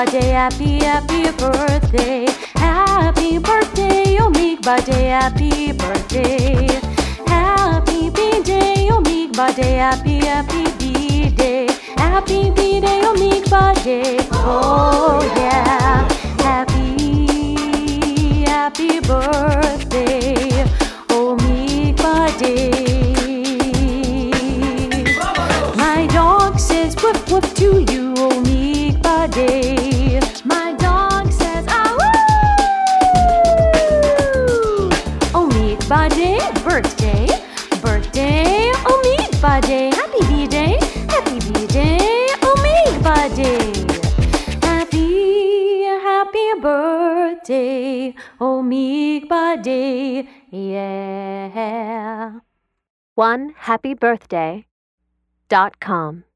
birthday, happy birthday. Happy birthday, oh meek birthday, happy birthday. Happy birthday, oh meek birthday, happy birthday. Happy birthday, oh meek birthday. Oh yeah, happy birthday, oh meek birthday. My dog says woof woof to you, oh meek birthday. My dog says ah woo. Oh meek birthday, birthday, oh meek birthday. Happy birthday, oh meek birthday. Happy birthday, oh meek birthday, yeah. OneHappyBirthday.com